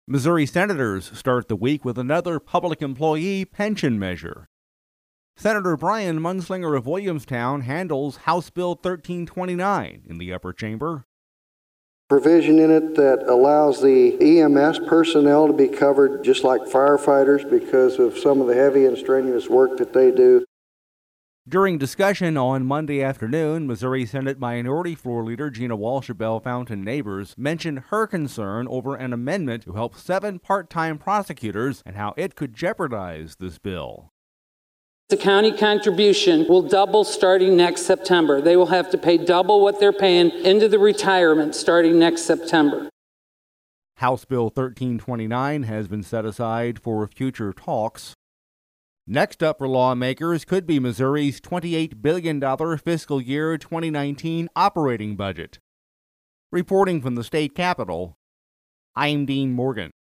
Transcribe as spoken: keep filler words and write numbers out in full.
Missouri senators start the week with another public employee pension measure. Senator Brian Munslinger of Williamstown handles House Bill thirteen twenty-nine in the upper chamber. Provision in it that allows the E M S personnel to be covered just like firefighters because of some of the heavy and strenuous work that they do. During discussion on Monday afternoon, Missouri Senate Minority Floor Leader Gina Walsh of Bellefontaine Neighbors mentioned her concern over an amendment to help seven part-time prosecutors and how it could jeopardize this bill. The county contribution will double starting next September. They will have to pay double what they're paying into the retirement starting next September. House Bill thirteen twenty-nine has been set aside for future talks. Next up for lawmakers could be Missouri's twenty-eight billion dollars fiscal year twenty nineteen operating budget. Reporting from the state capitol, I'm Dean Morgan.